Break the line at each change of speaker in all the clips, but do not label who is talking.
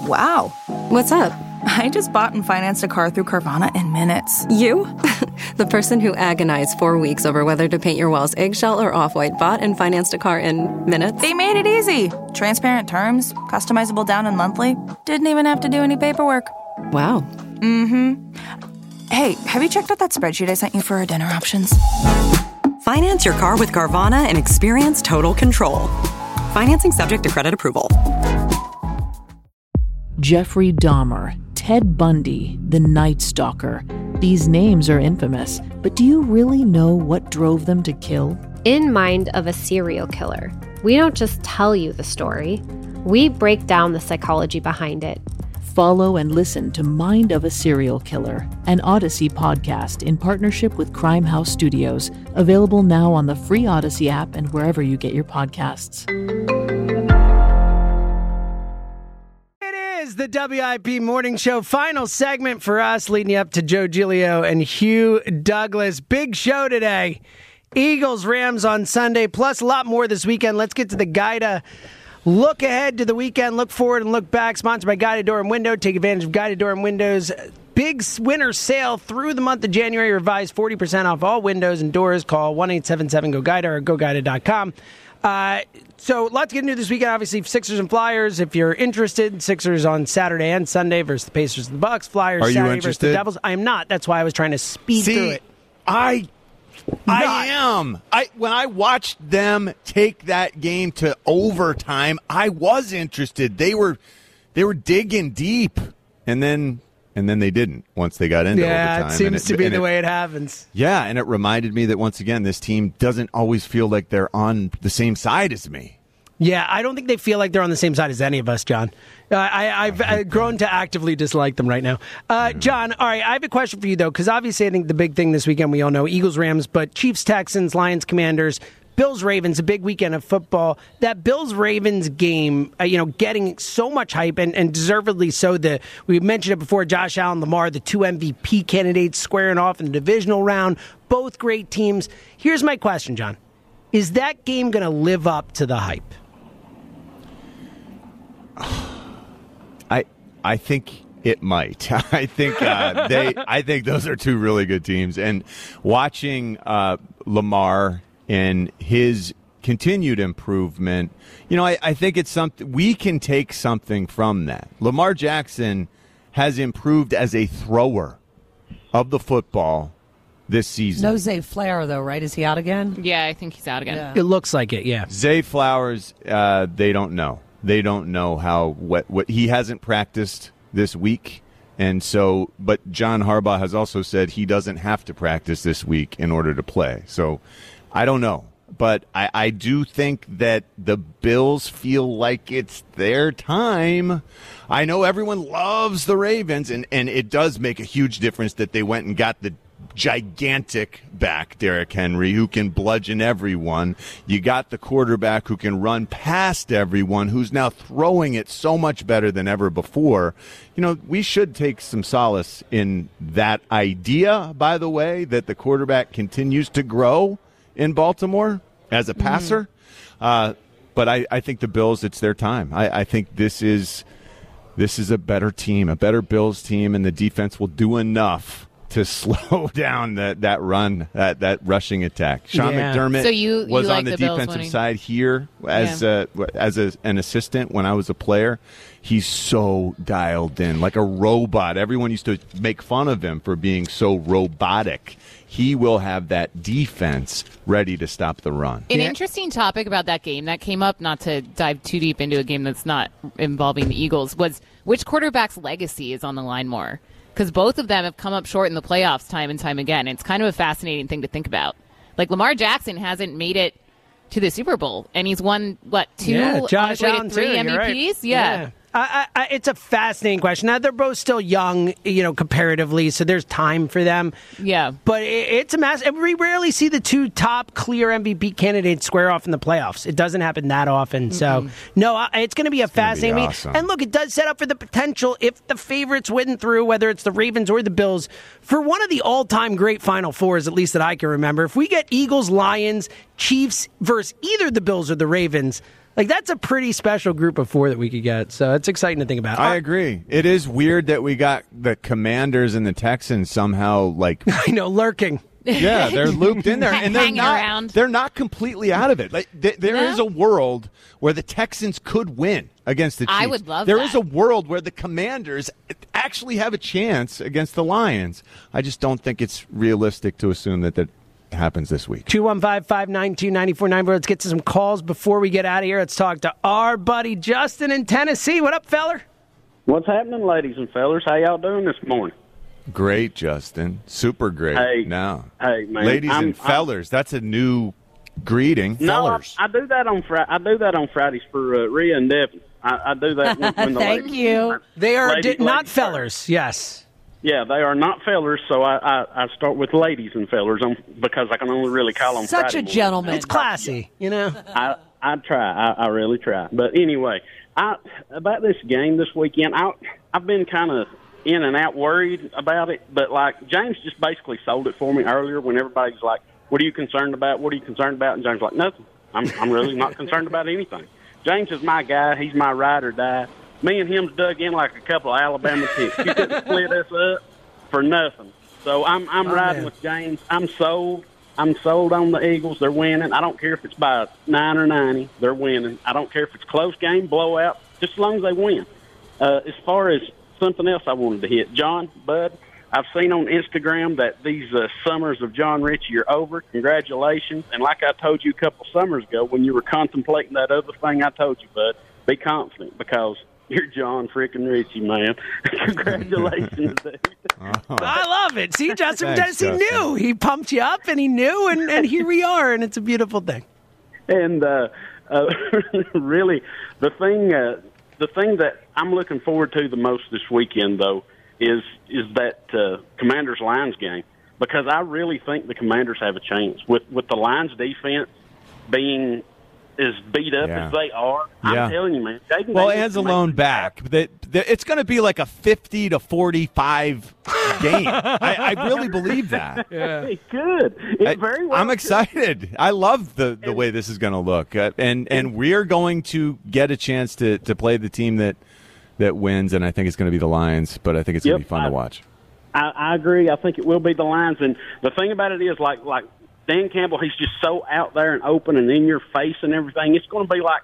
Wow.
What's up?
I just bought and financed a car through Carvana in minutes.
You? The person who agonized 4 weeks over whether to paint your walls eggshell or off-white bought and financed a car in minutes?
They made it easy. Transparent terms, customizable down and monthly. Didn't even have to do any paperwork.
Wow.
Mm-hmm. Hey, have you checked out that spreadsheet I sent you for our dinner options?
Finance your car with Carvana and experience total control. Financing subject to credit approval.
Jeffrey Dahmer, Ted Bundy, the Night Stalker. These names are infamous, but do you really know what drove them to kill?
In Mind of a Serial Killer, we don't just tell you the story, we break down the psychology behind it.
Follow and listen to Mind of a Serial Killer, an Odyssey podcast in partnership with Crime House Studios, available now on the free Odyssey app and wherever you get your podcasts.
The WIP Morning Show final segment for us, leading you up to Joe Giglio and Hugh Douglas. Big show today. Eagles, Rams on Sunday, plus a lot more this weekend. Let's get to the guide. Look ahead to the weekend, look forward and look back. Sponsored by Guided Door and Window. Take advantage of Guided Door and Windows' big winter sale through the month of January. Revised 40% off all windows and doors. Call 1-877-GO-GUIDED or GoGuided.com. So lots to get into this weekend. Obviously, Sixers and Flyers. If you're interested, Sixers on Saturday and Sunday versus the Pacers and the Bucks. Flyers
Are you
Saturday
interested?
versus the Devils. I am not. That's why I was trying to speed through it.
I am. When I watched them take that game to overtime, I was interested. They were digging deep, and then they didn't once they got into overtime.
Yeah, it seems to be the way it happens.
Yeah, and it reminded me that once again, this team doesn't always feel like they're on the same side as me.
Yeah, I don't think they feel like they're on the same side as any of us, John. I've grown to actively dislike them right now. John, all right, I have a question for you, though, because obviously I think the big thing this weekend, we all know, Eagles, Rams, but Chiefs, Texans, Lions, Commanders, Bills, Ravens, a big weekend of football. That Bills-Ravens game, getting so much hype, and deservedly so. We mentioned it before, Josh Allen, Lamar, the two MVP candidates squaring off in the divisional round, both great teams. Here's my question, John. Is that game going to live up to the hype?
I think it might. I think I think those are two really good teams. And watching Lamar and his continued improvement, I think it's something we can take something from that. Lamar Jackson has improved as a thrower of the football this season.
No Zay Flower, though, right? Is he out again?
Yeah, I think he's out again.
Yeah.
It looks like it, yeah.
Zay Flowers, they don't know. They don't know how what he hasn't practiced this week, and so. But John Harbaugh has also said he doesn't have to practice this week in order to play. So I don't know, but I do think that the Bills feel like it's their time. I know everyone loves the Ravens, and it does make a huge difference that they went and got the gigantic back, Derrick Henry, who can bludgeon everyone. You got the quarterback who can run past everyone, who's now throwing it so much better than ever before. We should take some solace in that idea, by the way, that the quarterback continues to grow in Baltimore as a passer. But I think the Bills, it's their time. I think this is a better team, a better Bills team, and the defense will do enough to slow down that run, that rushing attack. Sean McDermott was
like
on the
Bills
defensive
winning.
side here as an assistant when I was a player. He's so dialed in, like a robot. Everyone used to make fun of him for being so robotic. He will have that defense ready to stop the run.
An interesting topic about that game that came up, not to dive too deep into a game that's not involving the Eagles, was which quarterback's legacy is on the line more. Because both of them have come up short in the playoffs time and time again. It's kind of a fascinating thing to think about. Like, Lamar Jackson hasn't made it to the Super Bowl, and he's won, two?
Yeah, Josh
on his way to
Allen,
3
too,
MVPs?
you're right.
Yeah.
It's a fascinating question. Now, they're both still young, comparatively, so there's time for them.
Yeah.
But it's a mass. We rarely see the two top clear MVP candidates square off in the playoffs. It doesn't happen that often. So, no, it's going to be a fascinating meeting.
Awesome.
And look, it does set up for the potential, if the favorites win through, whether it's the Ravens or the Bills, for one of the all-time great Final Fours, at least that I can remember. If we get Eagles, Lions, Chiefs versus either the Bills or the Ravens, Like, that's a pretty special group of 4 that we could get. So it's exciting to think about.
I agree. It is weird that we got the Commanders and the Texans somehow like
I know, lurking.
Yeah, they're looped in there, and they're not completely out of it. Like there is a world where the Texans could win against the Chiefs.
I would love
There
that.
is a world where the Commanders actually have a chance against the Lions. I just don't think it's realistic to assume that happens this week.
215-592-9494. Let's get to some calls before we get out of here. Let's talk to our buddy Justin in Tennessee. What up, feller?
What's happening, ladies and fellers? How y'all doing this morning?
Great, Justin. Super great.
Hey,
man.
Ladies
and fellers. That's a new greeting. Fellers.
No, I do that on Fridays for Rhea and Devin. I do that when the
Thank
ladies,
you.
They are
ladies
not fellers. Yes.
Yeah, they are not fellers, so I start with ladies and fellers because I can only really call them
Such
Friday
a
morning.
gentleman.
It's classy, you know.
I try. I really try. But anyway, about this game this weekend, I've been kind of in and out worried about it. But, like, James just basically sold it for me earlier when everybody's like, what are you concerned about? What are you concerned about? And James was like, nothing. I'm really not concerned about anything. James is my guy. He's my ride or die. Me and him's dug in like a couple of Alabama ticks. You couldn't split us up for nothing. So I'm riding with James. I'm sold. I'm sold on the Eagles. They're winning. I don't care if it's by 9 or 90. They're winning. I don't care if it's a close game, blowout, just as long as they win. As far as something else I wanted to hit, John, Bud, I've seen on Instagram that these summers of John Ritchie are over. Congratulations. And like I told you a couple summers ago when you were contemplating that other thing I told you, Bud, be confident because you're John freaking Ritchie, man. Congratulations, dude.
I love it. See, Justin from
Thanks,
Tennessee knew. He pumped you up, and he knew, and here we are, and it's a beautiful thing.
And really, the thing that I'm looking forward to the most this weekend, though, is that Commanders-Lions game, because I really think the Commanders have a chance. With the Lions defense being as beat up as they are, I'm telling you, man.
Well, Anzalone back. It's going to be like a 50-45 game. I really believe that.
Yeah. It could. It very well
I'm excited. I love the way this is going to look. And we're going to get a chance to play the team that wins, and I think it's going to be the Lions, but I think it's going to be fun to watch.
I agree. I think it will be the Lions. And the thing about it is, like Dan Campbell, he's just so out there and open and in your face and everything. It's going to be like,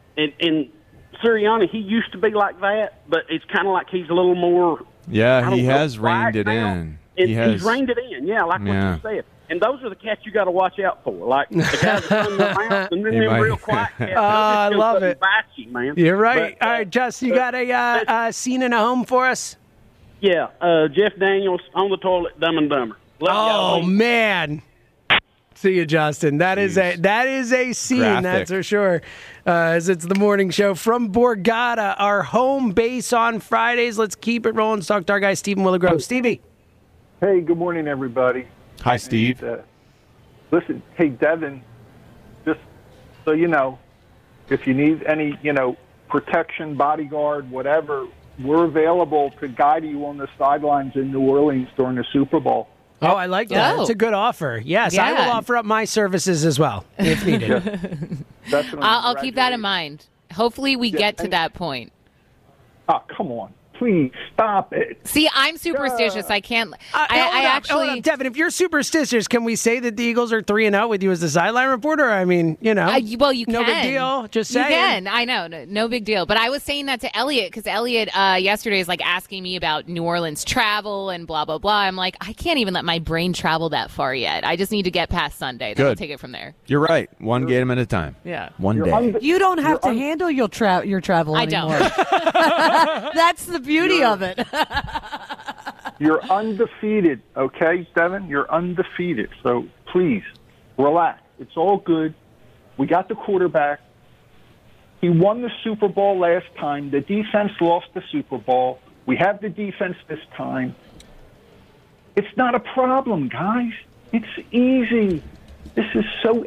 in Sirianni, he used to be like that, but it's kind of like he's a little more.
Yeah, he has reined it in.
He's reined it in, like what you said. And those are the cats you got to watch out for, like the guys that run their mouth and then them real quiet cats.
I love it.
Bite you, man.
You're right.
But,
all right, Jess, you got a scene in a home for us?
Yeah, Jeff Daniels on the toilet, Dumb and Dumber.
Oh man. See you, Justin. That is a scene,
Graphic.
that's for sure. As it's the morning show from Borgata, our home base on Fridays. Let's keep it rolling. Let's talk to our guy, Stephen Willigrove. Stevie.
Hey, good morning, everybody.
Hi, Steve.
Listen, hey, Devin, just so you know, if you need any, protection, bodyguard, whatever, we're available to guide you on the sidelines in New Orleans during the Super Bowl.
Oh, I like that. That's a good offer. Yes, I will offer up my services as well, if needed.
I'll keep that in mind. Hopefully we get to that point.
Oh, come on. Please stop it.
See, I'm superstitious. I can't. I actually.
Hold up, Devin, if you're superstitious, can we say that the Eagles are 3-0 with you as the sideline reporter? I mean,
well, you can.
No big deal. Just saying.
You can. I know. No big deal. But I was saying that to Elliot because Elliot yesterday is like asking me about New Orleans travel and blah, blah, blah. I'm like, I can't even let my brain travel that far yet. I just need to get past Sunday. Then I'll take it from there.
You're right. One game at a time.
Yeah.
One day.
You don't have to handle your travel anymore.
I don't.
That's the beauty of it.
You're undefeated, okay, Devin? You're undefeated. So please, relax. It's all good. We got the quarterback. He won the Super Bowl last time. The defense lost the Super Bowl. We have the defense this time. It's not a problem, guys. It's easy. This is so...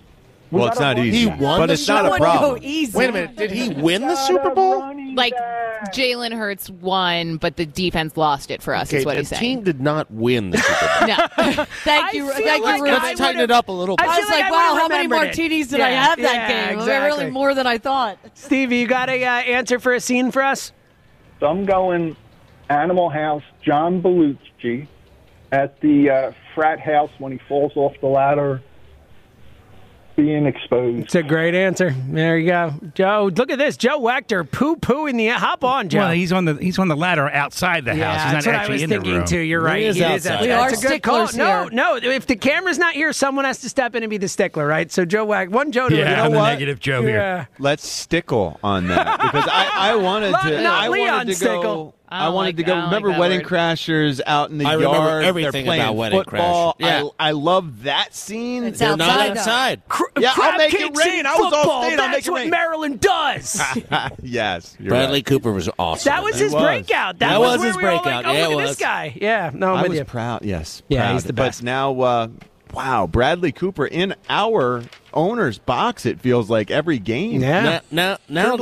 Well, it's not easy,
He won
but
the
it's not a
Super
problem.
Bowl. Wait a minute, did he win the Super Bowl?
Like Jalen Hurts won, but the defense lost it for us, is what he's saying.
The team did not win the Super Bowl.
No.
Thank you.
Let's tighten it up a little bit.
I was like, wow, how many martinis did I have that game?
Exactly.
Really more than I thought.
Stevie, you got a answer for a scene for us?
So I'm going Animal House, John Belushi at the frat house when he falls off the ladder, being exposed.
It's a great answer. There you go. Joe, look at this. Joe Wachter poo-pooing the... Hop on, Joe.
Well, he's on the ladder outside the house.
Yeah,
he's
that's
not
what
actually
I was
in the
thinking,
room.
too. You're right.
He is outside.
We are
That's a good call.
sticklers
No,
here.
if the camera's not here, someone has to step in and be the stickler, right? So Joe Wachter, one Joe to
Yeah, I'm
know
the
what?
negative Joe here.
Let's stickle on that because I wanted to.
Not
I
Leon
wanted to
Stickle.
go.
I
I
don't
wanted
like-
to go.
I don't
Remember
like that
Wedding
word.
Crashers out in the
I
yard?
remember everything
They're playing
about Wedding
football.
Crashers. Yeah.
I love that scene.
It's
They're not
outside, though.
outside.
Yeah, I'll
Crab
make it
cakes
rain.
in
I was all
football.
state. I'll make
That's
it
what
rain.
Maryland does.
Yes, you're
Bradley
right.
Cooper was awesome.
That was
in
his
was.
breakout. That
That was
where
his
we were all
breakout.
Like, oh,
Yeah,
look
it
at
was.
this guy. Yeah, no, I'm
I
with
was
you.
proud. Yes,
Yeah,
proud.
he's the best.
But now, wow, Bradley Cooper in our owner's box. It feels like every game.
Yeah.
Now,
True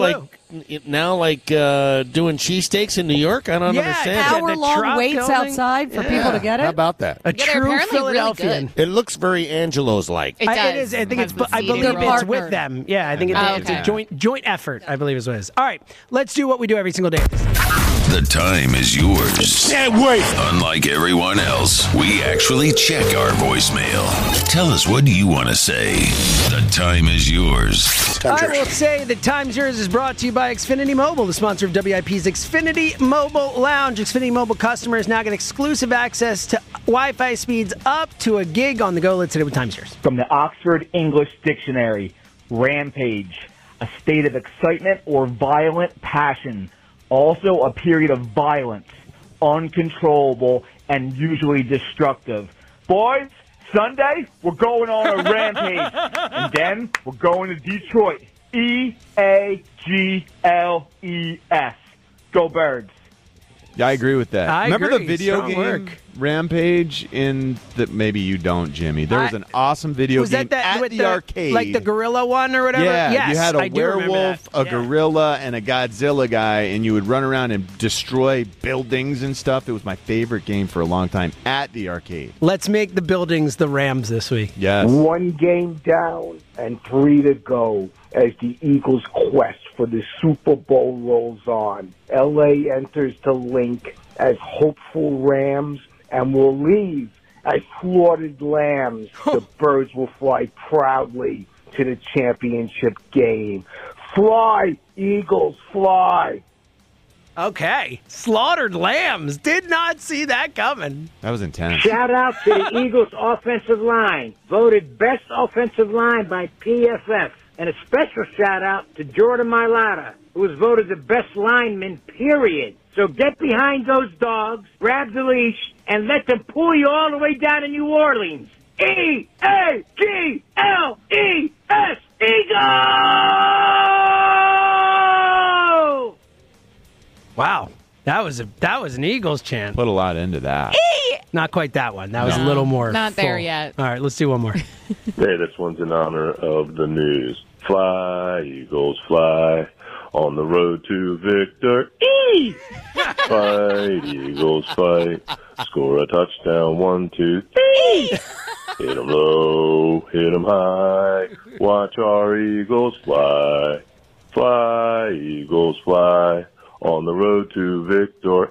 doing cheesesteaks in New York. I don't
Yeah,
understand.
the
Hour-long
truck
waits
going.
outside for people to get it.
How about that?
A
Yeah, they're
true
apparently really
Philadelphian.
good.
It looks very Angelo's like.
It does.
It is. I think
Has
it's.
the
I
seating
believe
role.
it's with
Partnered.
them. Yeah, I think it's,
Oh,
it's a
okay.
joint effort. I believe is what it is. All right, let's do what we do every single day.
The time is yours.
Wait.
Unlike everyone else, we actually check our voicemail. Tell us, what do you want to say? The time is yours.
I will say the Time's Yours is brought to you by Xfinity Mobile, the sponsor of WIP's Xfinity Mobile Lounge. Xfinity Mobile customers now get exclusive access to Wi-Fi speeds up to a gig on the go. Let's hit it with Time's Yours.
From the Oxford English Dictionary, rampage, a state of excitement or violent passion. Also a period of violence, uncontrollable, and usually destructive. Boys, Sunday, we're going on a rampage. And then we're going to Detroit. EAGLES. Go Birds.
Yeah, I agree with that.
I
Remember
agree.
the video
Strong
game
work.
Rampage in the maybe you don't, Jimmy. There was an awesome video
Was
game
that
at
with
the arcade.
like the gorilla one or whatever?
Yeah,
yes,
you had a
I do remember
werewolf,
that.
a gorilla, and a Godzilla guy, and you would run around and destroy buildings and stuff. It was my favorite game for a long time at the arcade.
Let's make the buildings the Rams this week.
Yes.
One game down and 3 to go as the Eagles' quest for the Super Bowl rolls on. L.A. enters the link as hopeful Rams and will leave as slaughtered lambs. The birds will fly proudly to the championship game. Fly, Eagles, fly!
Okay. Slaughtered lambs. Did not see that coming.
That was intense.
Shout out to the Eagles offensive line, voted best offensive line by PFF. And a special shout out to Jordan Mailata, who was voted the best lineman, period. So get behind those dogs, grab the leash, and let them pull you all the way down to New Orleans. EAGLES, Eagles!
Wow. That was an Eagles chant.
Put a lot into that.
Not quite that one. That was a
No,
little more.
not there
full.
yet.
All right, let's do one more.
Hey, this one's in honor of the news. Fly, Eagles, fly on the road to victory. Fight, Eagles, fight. Score a touchdown, 1, 2, 3. Hit 'em low, hit 'em high. Watch our Eagles fly. Fly, Eagles, fly on the road to victory.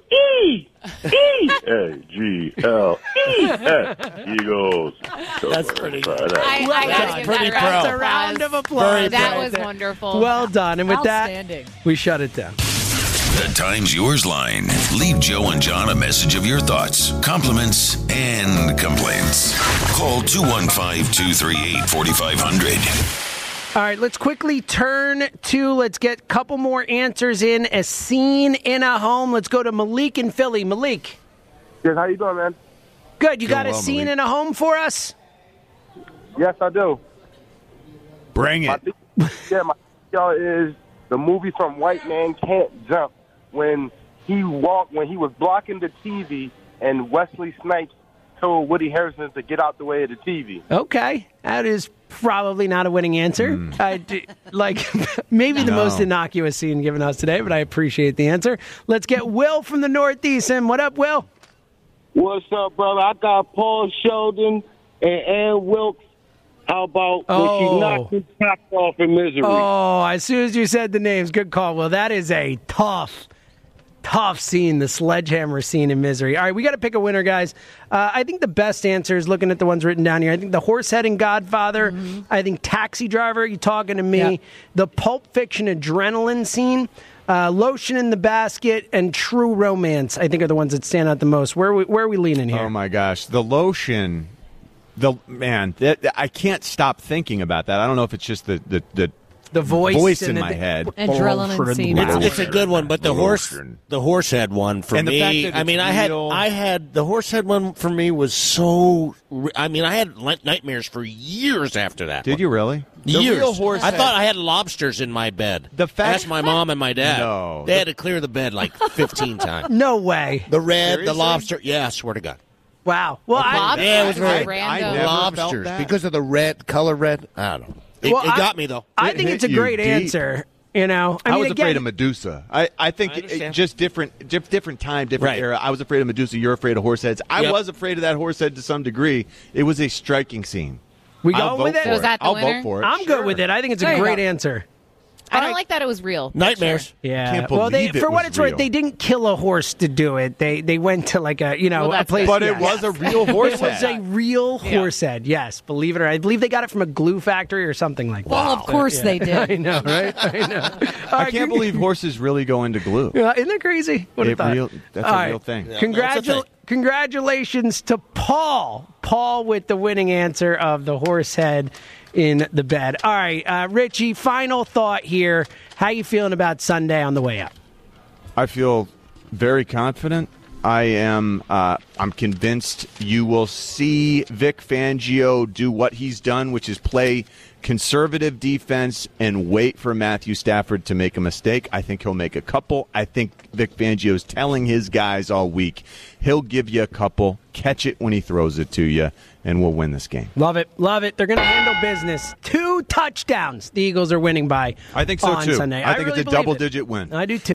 EAGLES, Eagles.
That's pretty
good.
I gotta give
pretty
that
proud.
That's a round of applause.
That
right
was
there.
wonderful.
Well done. And with
Outstanding.
that, we shut it down.
The Time's Yours line. Leave Joe and John a message of your thoughts, compliments, and complaints. Call 215-238-4500.
All right, let's quickly turn to, let's get a couple more answers in. A scene in a home. Let's go to Malik in Philly. Malik.
Yes, how you doing, man?
Good. You got
Doing
a
well,
scene
Malik.
in a home for us?
Yes, I do.
Bring it.
My y'all is the movie from White Man Can't Jump when he was blocking the TV and Wesley Snipes told Woody Harrelson to get out the way of the TV.
Okay, that is probably not a winning answer. Maybe the most innocuous scene given us today, but I appreciate the answer. Let's get Will from the Northeast in. What up, Will?
What's up, brother? I got Paul Sheldon and Ann Wilkes. How about when she knocked his top off in Misery?
Oh, as soon as you said the names, good call. Well, that is a tough scene, the sledgehammer scene in Misery. All right, we got to pick a winner, guys. I think the best answer is looking at the ones written down here. I think the Horsehead and Godfather. Mm-hmm. I think Taxi Driver, you talking to me. Yep. The Pulp Fiction adrenaline scene. Lotion in the Basket and True Romance, I think, are the ones that stand out the most. Where are we leaning here?
Oh, my gosh. The Lotion... I can't stop thinking about that. I don't know if it's just the voice in my head.
Adrenaline scene.
It's a good one, but the Horsehead one for me. I had the Horsehead one for me was so. I mean, I had nightmares for years after that.
Did you really?
Years. I thought I had lobsters in my bed. That's my mom and my dad.
No.
They had to clear the bed like 15 times.
No way.
The red,
Seriously?
the lobster. Yeah, I swear to God.
Wow. Well,
it was very
I
lobsters because of the color red. I don't know. It got me though.
I think it's a great answer. You know,
I was afraid of Medusa. I think just different time, different era. I was afraid of Medusa. You're afraid of Horseheads. I was afraid of that Horsehead to some degree. It was a striking scene.
We go with it.
I'll vote for it.
I'm good with it. I think it's a great answer.
I don't like that it was real.
Nightmares.
Yeah.
Can't believe
for what it's worth, they didn't kill a horse to do it. They went to like a place.
But it was a real horse head.
It was a real horse head. Yes, believe it or not. I believe they got it from a glue factory or something like that.
Well, of course they did.
I know, right? I know.
I can't believe horses really go into glue.
Isn't that crazy? That's
a real thing.
Yeah, congratulations to Paul. Paul with the winning answer of the horse head in the bed. All right, Richie, final thought here. How you feeling about Sunday on the way up?
I feel very confident. I'm convinced you will see Vic Fangio do what he's done, which is play conservative defense and wait for Matthew Stafford to make a mistake. I think he'll make a couple. I think Vic Fangio's telling his guys all week he'll give you a couple, catch it when he throws it to you, and we'll win this game.
Love it. Love it. They're going to handle business. 2 touchdowns the Eagles are winning by
I think so,
on
too.
Sunday.
I think
really
it's a double-digit win.
I do, too.